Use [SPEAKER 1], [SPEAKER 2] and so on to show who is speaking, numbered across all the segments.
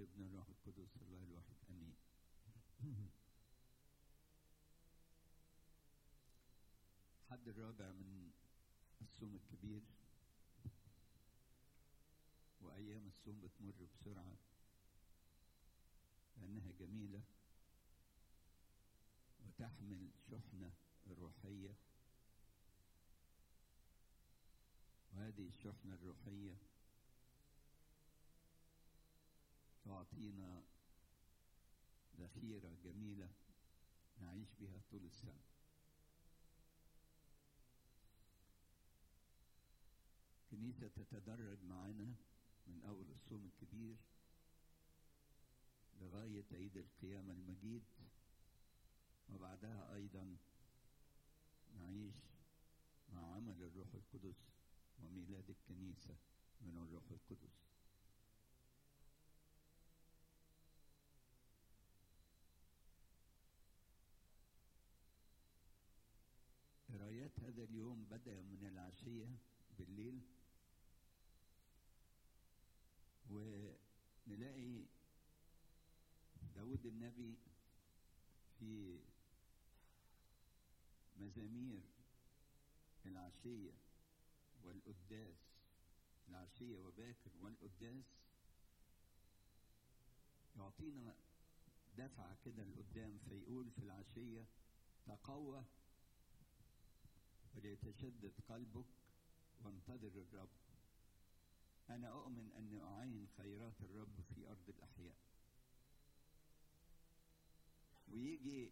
[SPEAKER 1] والابن والروح القدس الله الواحد امين. الحد الرابع من الصوم الكبير، وايام الصوم بتمر بسرعه لانها جميله وتحمل شحنه روحيه، وهذه الشحنه الروحيه تعطينا ذخيرة جميلة نعيش بها طول السنة. كنيسة تتدرج معنا من أول الصوم الكبير لغاية عيد القيامة المجيد، وبعدها أيضا نعيش مع عمل الروح القدس وميلاد الكنيسة من الروح القدس. قرايات هذا اليوم بدأ من العشية بالليل، ونلاقي داود النبي في مزامير العشية والقداس، العشية وباكر والقداس، يعطينا دفعة كده لقدام، فيقول في العشية: تقوى وليتشدد قلبك وانتظر الرب، أنا أؤمن أن أعاين خيرات الرب في أرض الأحياء. ويجي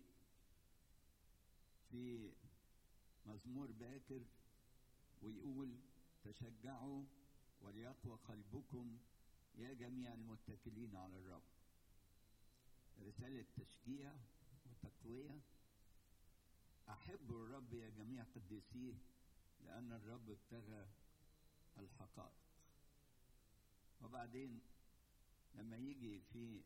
[SPEAKER 1] في مزمور باكر ويقول: تشجعوا وليقوى قلبكم يا جميع المتكلين على الرب. رسالة تشجيع وتقوية. أحبوا الرب يا جميع قديسيه لأن الرب ابتغى الحقائق. وبعدين لما يجي في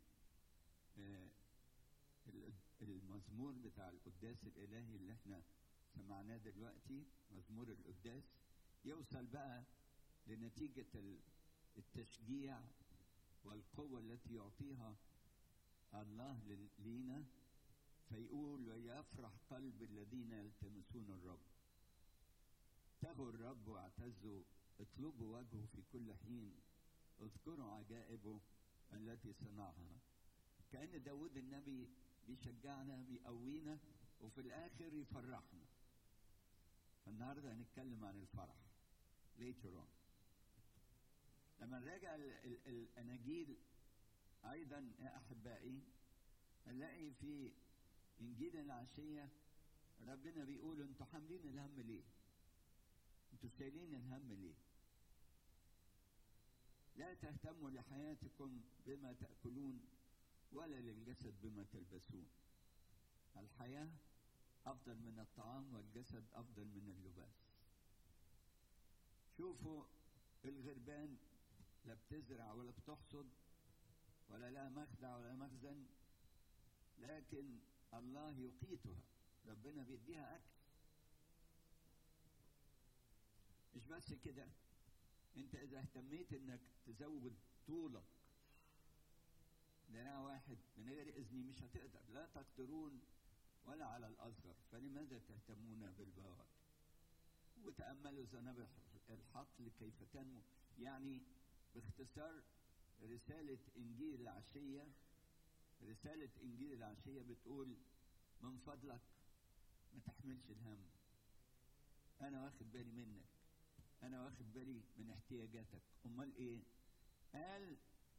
[SPEAKER 1] المزمور بتاع القداس الإلهي اللي احنا سمعناه دلوقتي، مزمور القداس، يوصل بقى لنتيجة التشجيع والقوة التي يعطيها الله لينا، فيقول: ويفرح قلب الذين يلتمسون الرب. ابتغوا الرب واعتزوا، اطلبوا وجهه في كل حين، اذكروا عجائبه التي صنعها. كأن داود النبي بيشجعنا بيقوينا وفي الآخر يفرحنا. فالنهارده هنتكلم عن الفرح later on. لما نراجع الأناجيل أيضا يا أحبائي، نلاقي في إنجيل العشية ربنا بيقول: انتوا حاملين الهم ليه؟ انتوا شايلين الهم ليه؟ لا تهتموا لحياتكم بما تأكلون ولا للجسد بما تلبسون. الحياة أفضل من الطعام والجسد أفضل من اللباس. شوفوا الغربان لا بتزرع ولا بتحصد ولا لها مخدع ولا مخزن، لكن الله يقيتها، ربنا بيديها أكل. مش بس كده، انت اذا اهتميت انك تزود طولك دراع واحد من غير اذني مش هتقدر. لا تقدرون ولا على الاصغر، فلماذا تهتمون بالبواقي؟ وتأملوا زنابع الحقل كيف تنمو. يعني باختصار رسالة انجيل العشية، رسالة انجيل العشية بتقول: من فضلك ما تحملش الهم، انا واخد بالي منك، أنا واخد بالي من احتياجاتك. أمال إيه؟ قال: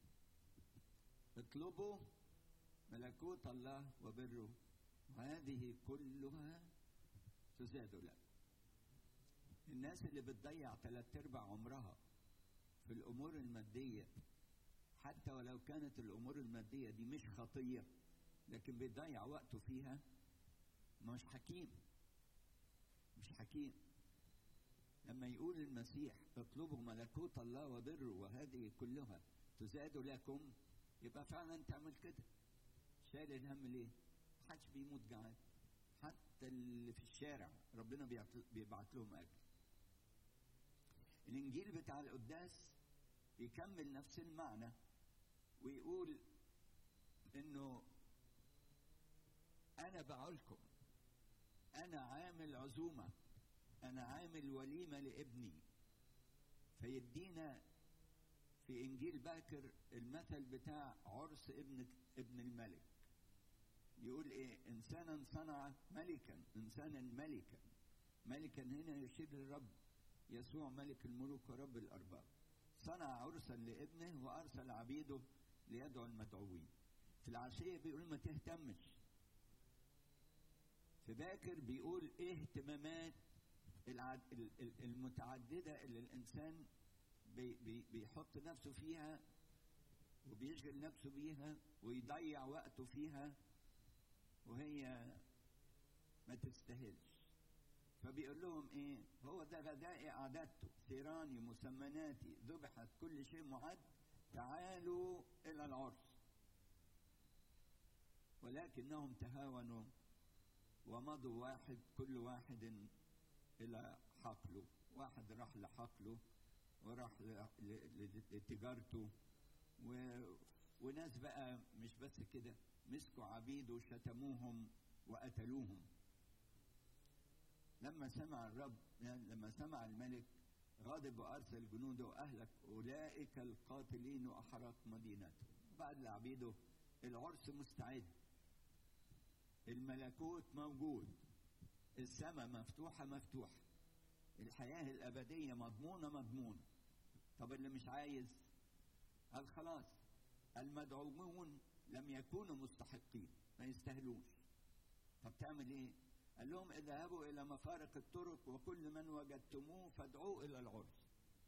[SPEAKER 1] اطلبوا ملكوت الله وبره وهذه كلها تزاد لك. الناس اللي بتضيع 3/4 عمرها في الأمور المادية، حتى ولو كانت الأمور المادية دي مش خطية، لكن بيضيع وقته فيها، مش حكيم، مش حكيم. لما يقول المسيح: اطلبوا ملكوت الله وبره وهذه كلها تزاد لكم، يبقى فعلا تعمل كده. شايل الهم ليه؟ محدش بيموت جعان، حتى اللي في الشارع ربنا بيبعت لهم اكل. الانجيل بتاع القداس بيكمل نفس المعنى ويقول: انه انا بقولكم انا عامل عزومه، انا عامل وليمه لابني. فيدينا في انجيل باكر المثل بتاع عرس ابن الملك. يقول ايه؟ انسانا صنع ملكا، انسانا ملكا. ملكا هنا يشير للرب يسوع ملك الملوك ورب الارباب. صنع عرسا لابنه وارسل عبيده ليدعو المدعوين. في العشيه بيقول ما تهتمش. في باكر بيقول ايه اهتمامات المتعدده اللي الانسان بيحط نفسه فيها وبيشغل نفسه بيها ويضيع وقته فيها وهي ما تستاهلش. فبيقول لهم ايه؟ هو ده غدائي اعددته، ثيراني مسمناتي ذبحت، كل شيء معد، تعالوا الى العرس. ولكنهم تهاونوا ومضوا كل واحد الى حقله. واحد راح لحقله وراح لتجارته، وناس بقى مش بس كده، مسكوا عبيده وشتموهم وقتلوهم. لما سمع الملك غضب وارسل جنوده واهلك اولئك القاتلين واحرق مدينته. بعد لعبيده العرس مستعد، الملكوت موجود، السماء مفتوحه، الحياه الابديه مضمونه. طب اللي مش عايز قال خلاص، المدعوون لم يكونوا مستحقين، ما يستاهلوش. طب تعمل ايه؟ قال لهم اذهبوا الى مفارق الطرق وكل من وجدتموه فادعوه الى العرس.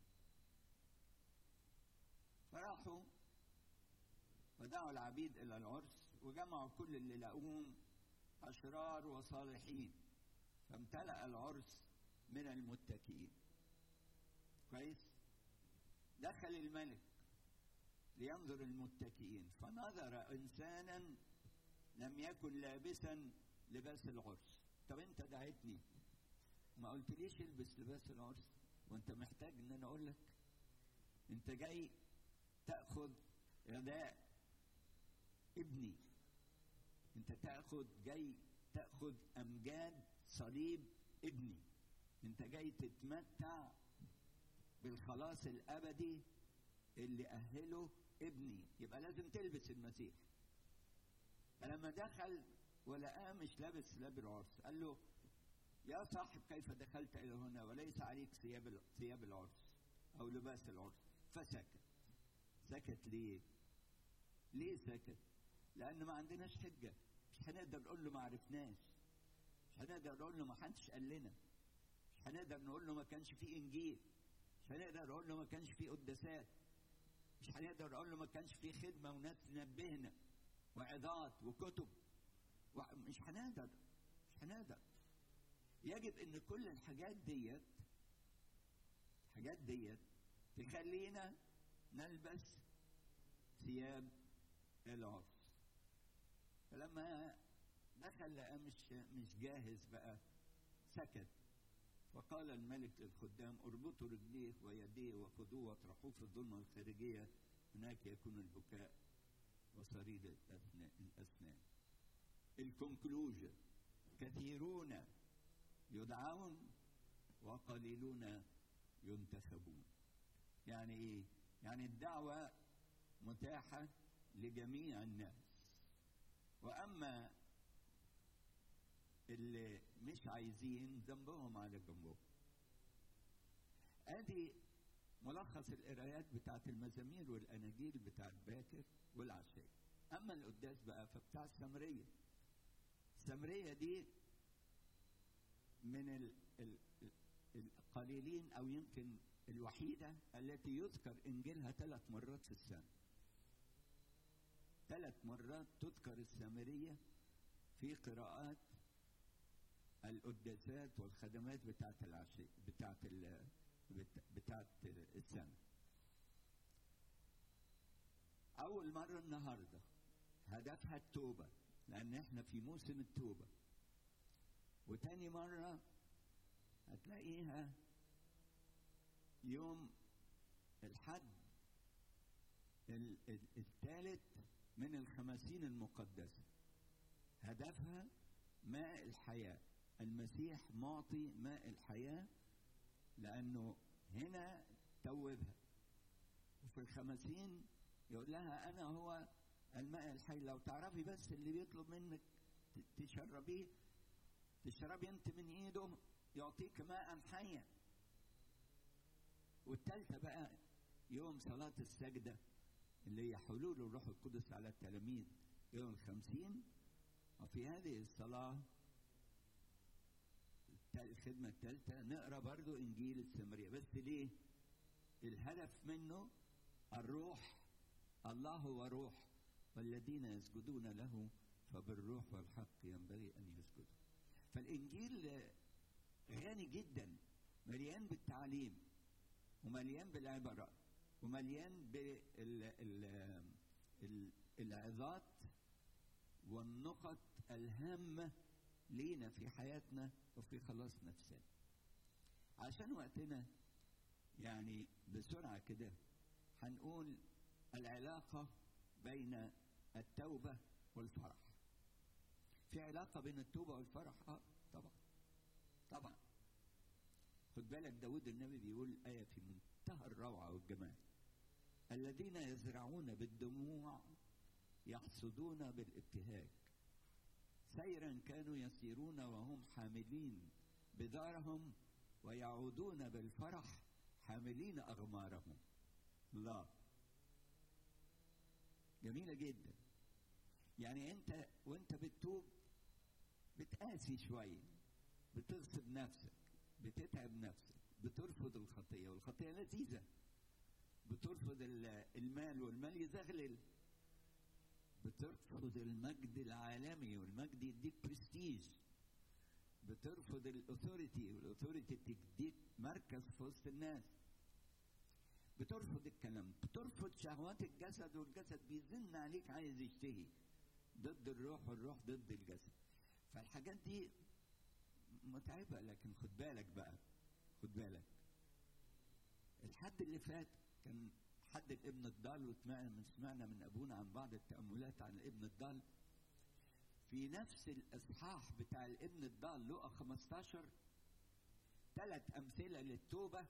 [SPEAKER 1] فراحوا ودعوا العبيد الى العرس وجمعوا كل اللي لقوهم اشرار وصالحين، فامتلأ العرس من المتكئين. كويس؟ دخل الملك لينظر المتكئين فنظر انسانا لم يكن لابسا لباس العرس. طب انت دعيتني ما قلتليش البس لباس العرس وانت محتاج ان انا اقول لك؟ انت جاي تاخذ غداء ابني، انت جاي تاخذ امجاد صليب ابني، انت جاي تتمتع بالخلاص الابدي اللي اهله ابني، يبقى لازم تلبس المسيح. فلما دخل ولقاه مش لابس العرس قال له يا صاحب كيف دخلت الى هنا وليس عليك ثياب العرس او لباس العرس؟ فسكت. سكت ليه سكت؟ لان ما عندناش حجه، مش هنقدر نقول له ما عرفناش، مش هنقدر نقول له ما حدش قال لنا، مش هنقدر نقول له ما كانش فيه انجيل، مش هنقدر نقول له ما كانش فيه قداسات، مش هنقدر نقول له ما كانش فيه خدمه وناس تنبهنا وعظات وكتب. مش هنقدر. يجب ان كل الحاجات ديت تخلينا نلبس ثياب العرس. فلما دخل لقى مش جاهز بقى سكت. فقال الملك للخدام اربطوا رجليه ويديه وخذوه واطرحوه في الظلمه الخارجيه، هناك يكون البكاء وصرير الاسنان. الكونكلوجن: كثيرون يدعون وقليلون ينتخبون. يعني ايه؟ يعني الدعوه متاحه لجميع الناس، واما اللي مش عايزين ذنبهم على جنبهم. ادي ملخص القرايات بتاعت المزامير والاناجيل بتاعت باكر والعشاء. اما القداس بقى فبتاع السامريه دي من القليلين او يمكن الوحيده التي يذكر انجيلها 3 مرات في السنه. 3 مرات تذكر السامريه في قراءات القداسات والخدمات بتاعت العشاء بتاعت السنه. اول مره النهارده هدفها التوبه لان احنا في موسم التوبه، وتاني مره هتلاقيها يوم الحد الثالث من الخماسين المقدسة هدفها ماء الحياة. المسيح معطي ماء الحياة لأنه هنا توبها، وفي الخمسين يقول لها أنا هو الماء الحي. لو تعرفي بس اللي بيطلب منك تشربي انت من ايده يعطيك ماء حيا. والثالثة بقى يوم صلاة السجدة اللي هي حلول الروح القدس على التلاميذ يوم 50. وفي هذه الصلاة الخدمة الثالثة نقرأ برضو إنجيل السامرية. بس ليه؟ الهدف منه الروح. الله هو روح، والذين يسجدون له فبالروح والحق ينبغي أن يسجدوا. فالإنجيل غني جدا، مليان بالتعليم ومليان بالعبرة ومليان بالعظات والنقط الهامة لينا في حياتنا وفي خلاص نفسنا. عشان وقتنا يعني بسرعة كده هنقول العلاقة بين التوبة والفرح. في علاقة بين التوبة والفرح؟ طبعا. خد بالك داود النبي بيقول آية في منتهى الروعة والجمال: الذين يزرعون بالدموع يحصدون بالابتهاج، سيرا كانوا يسيرون وهم حاملين بذارهم ويعودون بالفرح حاملين أغمارهم. الله، جميلة جدا. يعني انت وانت بتتوب بتقاسي شوية، بتغصب نفسك، بتتعب نفسك، بترفض الخطية، والخطية لذيذة. بترفض المال والمال يزغلل، بترفض المجد العالمي والمجد يديك برستيج، بترفض الاثوريتي والاثوريتي تديك مركز في وسط الناس، بترفض الكلام، بترفض شهوات الجسد والجسد بيزن عليك عايز يشتهي، ضد الروح والروح ضد الجسد. فالحاجات دي متعبة. لكن خد بالك بقى، خد بالك، الحد اللي فات كان حد الابن الضال، وسمعنا من ابونا عن بعض التأملات عن الابن الضال. في نفس الاصحاح بتاع الابن الضال لقى 15 3 امثلة للتوبة،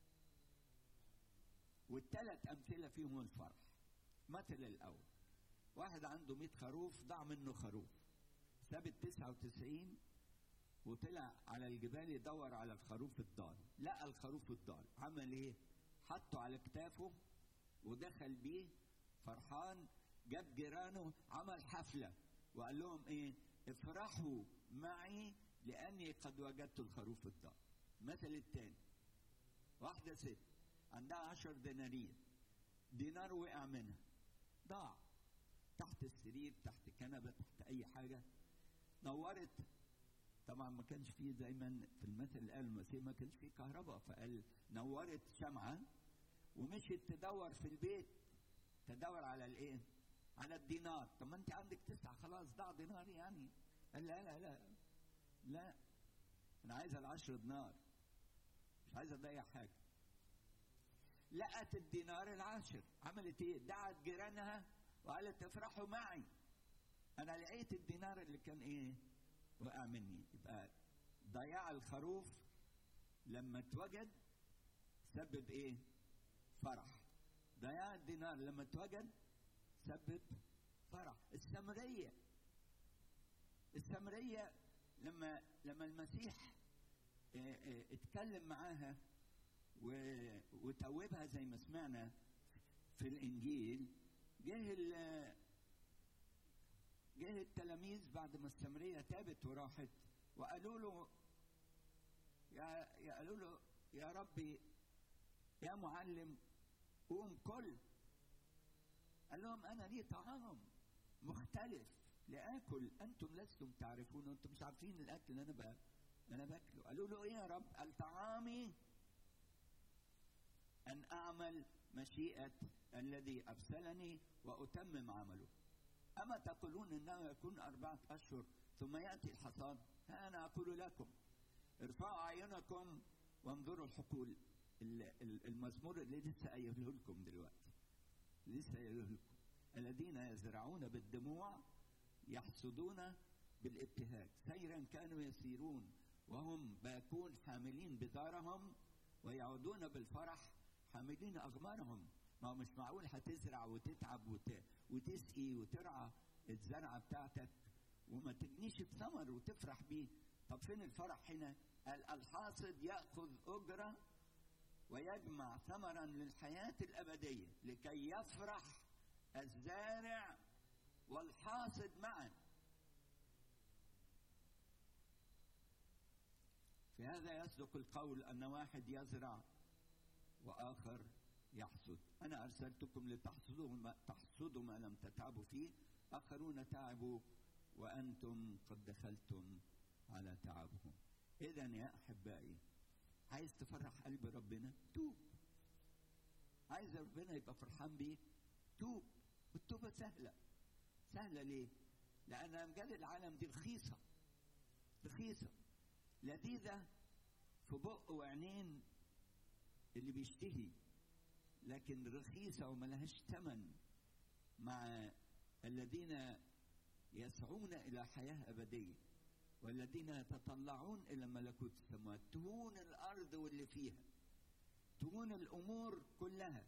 [SPEAKER 1] والثلاث امثلة فيهم الفرح. مثل الاول: واحد عنده 100 خروف، ضاع منه خروف، ساب 99 وطلع على الجبال يدور على الخروف الضال. لقى الخروف الضال، عمل ايه؟ حطه على كتافه ودخل بيه فرحان، جاب جيرانه، عمل حفلة وقال لهم ايه؟ افرحوا معي لاني قد وجدت الخروف الضال. مثل الثاني: واحدة ست عندها 10 دنانير، دينار وقع منها، ضاع تحت السرير، تحت كنبة، تحت اي حاجة، نورت. طبعا ما كانش فيه زي ما في المثل اللي قال المسيح ما كانش فيه كهرباء، فقال نورت شمعة ومشيت تدور في البيت، تدور على الايه؟ على الدينار. طب ما انت عندك 9، خلاص ضاع دينار يعني. قال لا لا لا لا، انا عايز 10 دينار، مش عايز اضيع حاجة. لقت الدينار العاشر، عملت ايه؟ دعت جيرانها وقالت افرحوا معي، انا لقيت الدينار اللي كان ايه؟ وقع مني. يبقى ضياع الخروف لما اتوجد سبب ايه؟ فرح. ضياع الدينار لما اتوجد سبب فرح. السامرية لما المسيح اتكلم معاها وتوبها زي ما سمعنا في الانجيل، جه التلاميذ بعد ما السامرية تابت وراحت وقالوا له يا ربي يا معلم قوم كل. قال لهم انا لي طعام مختلف لآكل انتم لستم تعرفون، انتم مش عارفين الاكل اللي انا باكله. قالوا له ايه يا رب؟ قال طعامي ان اعمل مشيئة الذي ارسلني واتمم عمله. اما تقولون انه يكون 4 اشهر ثم ياتي الحصاد؟ ها انا اقول لكم ارفعوا اعينكم وانظروا الحقول. المزمور اللي لسه قايله لكم دلوقتي، لسه قايله لكم: الذين يزرعون بالدموع يحصدون بالابتهاج. سيرا كانوا يسيرون وهم باكون حاملين بذارهم، ويعودون بالفرح حاملين أغمارهم. ما هو مش معقول هتزرع وتتعب وتسقي وترعى الزرعة بتاعتك وما تجنيش بثمر وتفرح بيه. طب فين الفرح هنا؟ الحاصد يأخذ أجرة ويجمع ثمرا للحياة الأبدية لكي يفرح الزارع والحاصد معا. في هذا يصدق القول أن واحد يزرع وآخر يحصد. أنا أرسلتكم لتحصدوا ما لم تتعبوا فيه، آخرون تعبوا وأنتم قد دخلتم على تعبهم. إذن يا أحبائي، عايز تفرح قلب ربنا؟ توب. عايز ربنا يبقى فرحان بيك؟ توب. والتوبة سهلة. سهلة ليه؟ لأن أمجاد العالم دي رخيصة رخيصة، لذيذة في بق وعينين اللي بيشتهي، لكن رخيصة وملهاش ثمن مع الذين يسعون إلى حياة أبدية والذين يتطلعون إلى ملكوت السماوات. تهون الأرض واللي فيها، تهون الأمور كلها،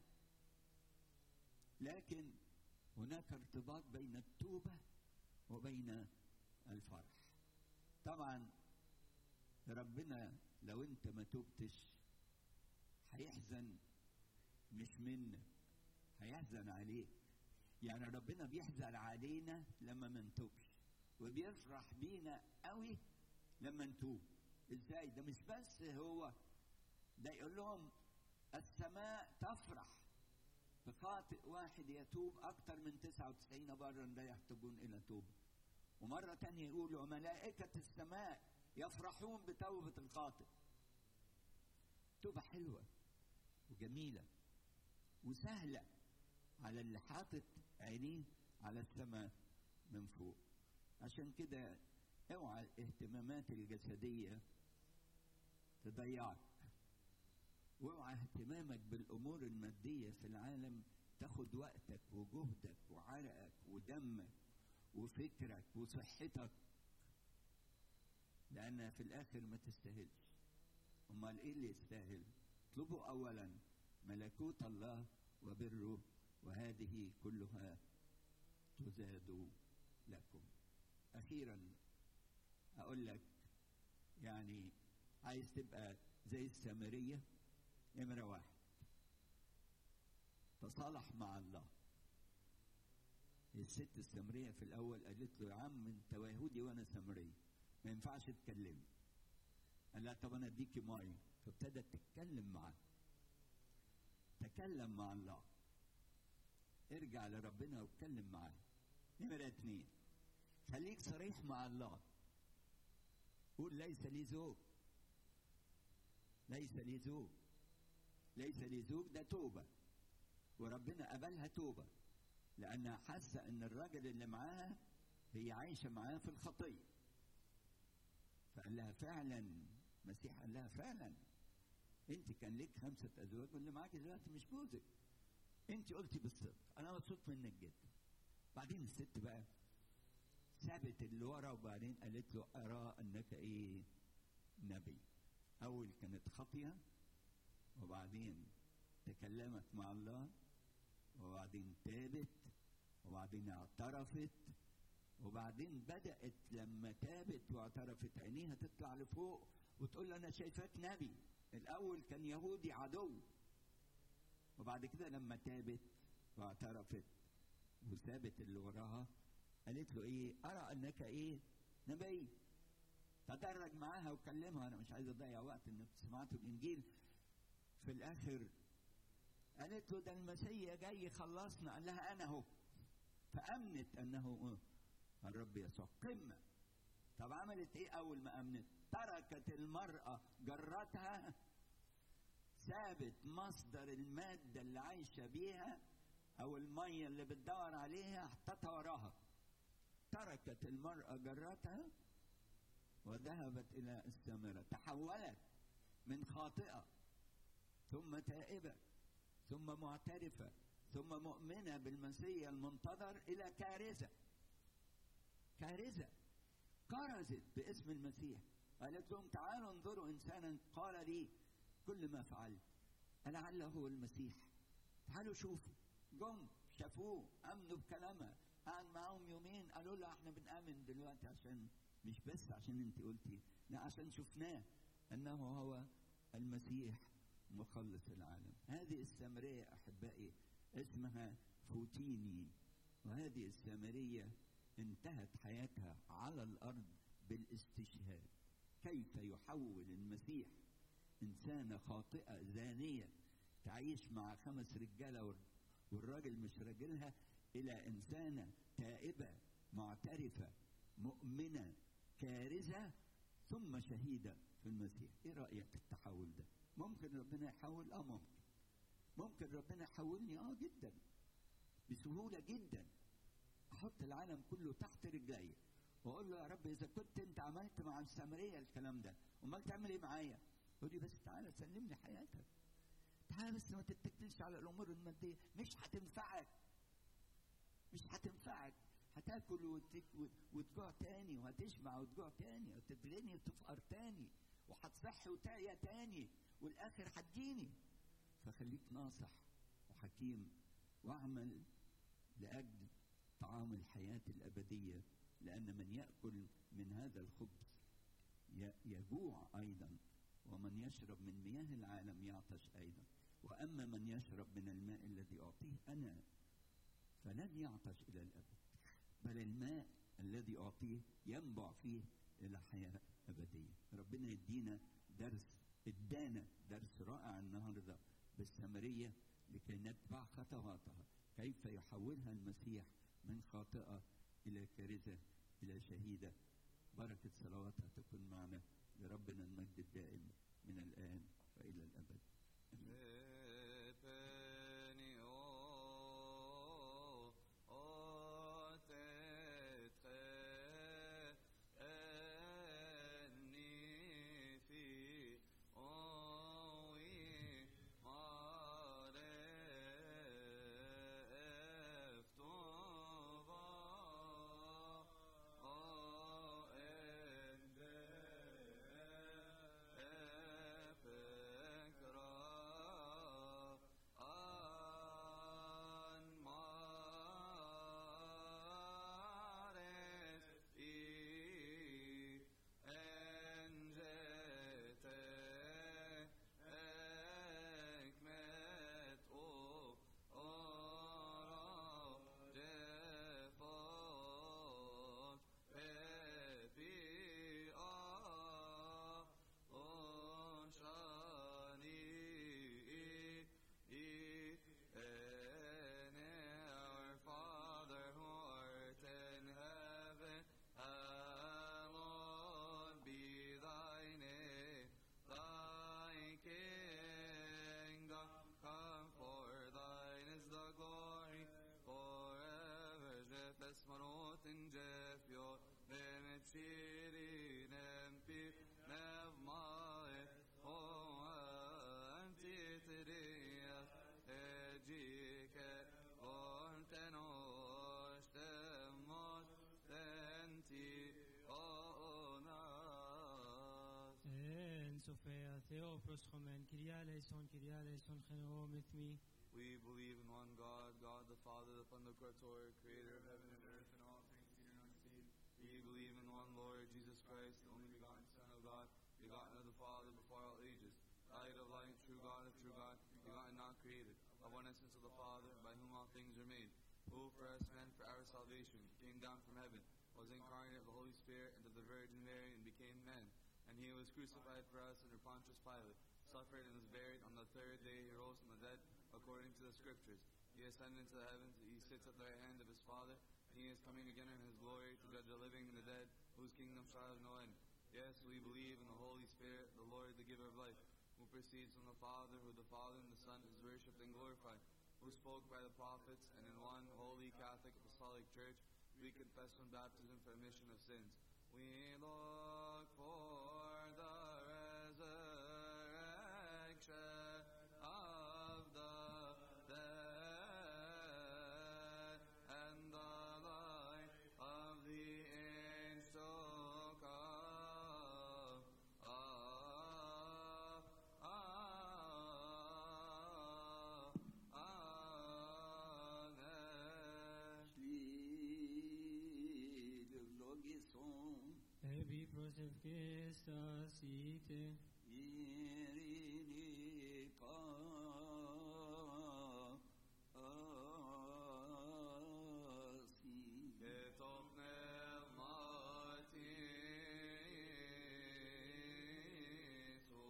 [SPEAKER 1] لكن هناك ارتباط بين التوبة وبين الفرح. طبعا ربنا لو انت ما توبتش هيحزن، مش منك، هيحزن عليك. يعني ربنا بيحزن علينا لما ما نتوبش، وبيفرح بينا قوي لما نتوب. ازاي؟ ده مش بس هو ده، يقول لهم السماء تفرح بخاطئ واحد يتوب أكثر من 99 برا لا يحتاجون إلى توبة. ومرة تانية يقول وملائكة السماء يفرحون بتوبة الخاطئ. توبة حلوة وجميلة وسهلة على اللي حاطط عينيه على السماء من فوق. عشان كده اوعى الاهتمامات الجسدية تضيعك، واوعى اهتمامك بالامور المادية في العالم تاخد وقتك وجهدك وعرقك ودمك وفكرك وصحتك، لأنها في الآخر ما تستاهلش. أمال إيه اللي يستاهل؟ اطلبوا أولا ملكوت الله وبره وهذه كلها تزاد لكم. أخيرا أقول لك، يعني عايز تبقى زي السامرية، نمرة 1 تصالح مع الله. الست السامرية في الأول قالت له يا عم أنت يهودي وأنا سامرية، ما ينفعش تكلمني. قال لها طب أنا أديكي مية، فابتدت تتكلم معاه. تكلم مع الله، ارجع لربنا واتكلم معاه. نمرة 2 خليك صريح مع الله. قول ليس لي زوج، ليس لي زوج، ليس لي زوج. ده توبة، وربنا قبلها توبة لأنها حاسة إن الراجل اللي معاها هي عايشة معاه في الخطية. فقال لها فعلا، المسيح قال لها فعلا انت كان لك 5 أزواج واللي معاكي دلوقتي مش جوزك. انت قلتي بالصدق، انا مبسوط منك جدا. بعدين الست بقى سابت اللي ورا وبعدين قالت له ارى انك ايه؟ نبي. اول كانت خطية، وبعدين تكلمت مع الله، وبعدين تابت، وبعدين اعترفت، وبعدين بدأت لما تابت واعترفت عينيها تطلع لفوق وتقول له أنا شايفاك نبي. الأول كان يهودي عدو، وبعد كده لما تابت واعترفت وسابت اللي وراها قالت له إيه؟ أرى أنك إيه؟ نبي. تدرج معاها وكلمها. أنا مش عايز أضيع وقت إنك سمعتوا الإنجيل. في الآخر قالت له ده المسيح جاي يخلصنا. قال لها أنا هو. فأمنت أنه الرب يسوع. قمة. طب عملت ايه اول ما امنت؟ تركت المرأة جرتها، سابت مصدر المادة اللي عايشة بيها او المية اللي بتدور عليها حطتها وراها. تركت المرأة جرتها وذهبت الى السامرة. تحولت من خاطئة ثم تائبة ثم معترفة ثم مؤمنة بالمسيح المنتظر إلى كارثة. كارثة كرزت باسم المسيح. قالت لهم تعالوا انظروا إنسانا قال لي كل ما فعلت ألعله هو المسيح. تعالوا شوفوا. جم شافوه امنوا بكلامها. قعد معاهم يومين قالوا له احنا بنآمن دلوقتي عشان مش بس عشان انت قلتي، لا عشان شفناه انه هو المسيح مخلص العالم. هذه السامرية احبائي اسمها فوتيني، وهذه السامرية انتهت حياتها على الارض بالاستشهاد. كيف يحول المسيح انسانة خاطئة زانية تعيش مع 5 رجالة والراجل مش راجلها إلى إنسانة تائبة معترفة مؤمنة كارثة ثم شهيدة في المسيح. إيه رأيك في التحول ده؟ ممكن ربنا يحول؟ ممكن. ممكن ربنا يحولني جدا بسهولة جدا. أحط العالم كله تحت رجلي وأقول له يا رب إذا كنت أنت عملت مع السامرية الكلام ده أمال تعمل إيه معايا؟ يقول لي بس تعالى سلم لي حياتك، تعالى بس ما تتكلش على الامور الماديه. مش هتنفعك، مش هتنفعك. هتاكل وتجوع تاني، وهتشبع وتجوع تاني، وتتغني وتفقر تاني، وهتصحي وتعيا تاني، والاخر هتجيني. فخليك ناصح وحكيم واعمل لاجل طعام الحياه الابديه، لان من ياكل من هذا الخبز يجوع ايضا، ومن يشرب من مياه العالم يعطش أيضا. وأما من يشرب من الماء الذي أعطيه أنا فلن يعطش إلى الأبد، بل الماء الذي أعطيه ينبع فيه إلى حياة أبدية. ربنا يدينا درس، ادانا درس رائع النهارده بالسامرية لكي نتبع خطواتها، كيف يحولها المسيح من خاطئة إلى كارثة إلى شهيدة. بركة صلواتها تكون معنا، لربنا المجد الدائم من الآن وإلى الأبد.
[SPEAKER 2] Sophia, Theopros Chomen, Kyria eleison, Cheno, with me.
[SPEAKER 3] We believe in one God, God the Father, the Pantocrator, creator of heaven and earth and all things seen and unseen. We believe in one Lord, Jesus Christ, the only begotten Son of God, begotten of the Father before all ages, light of light, true God of true God, begotten not created, of one essence of the Father, by whom all things are made, who for us men, for our salvation, came down from heaven, was incarnate of the Holy Spirit and of the Virgin Mary, and became man. And he was crucified for us under Pontius Pilate, suffered and was buried. On the 3rd day he rose from the dead, according to the Scriptures. He ascended into the heavens, he sits at the right hand of his Father, and he is coming again in his glory to judge the living and the dead, whose kingdom shall have no end. Yes, we believe in the Holy Spirit, the Lord, the giver of life, who proceeds from the Father, who the Father and the Son is worshipped and glorified, who spoke by the prophets, and in one holy Catholic Apostolic Church we confess one baptism for remission of sins. We look for the resurrection of the dead
[SPEAKER 2] prosef que estas ite.
[SPEAKER 1] Irini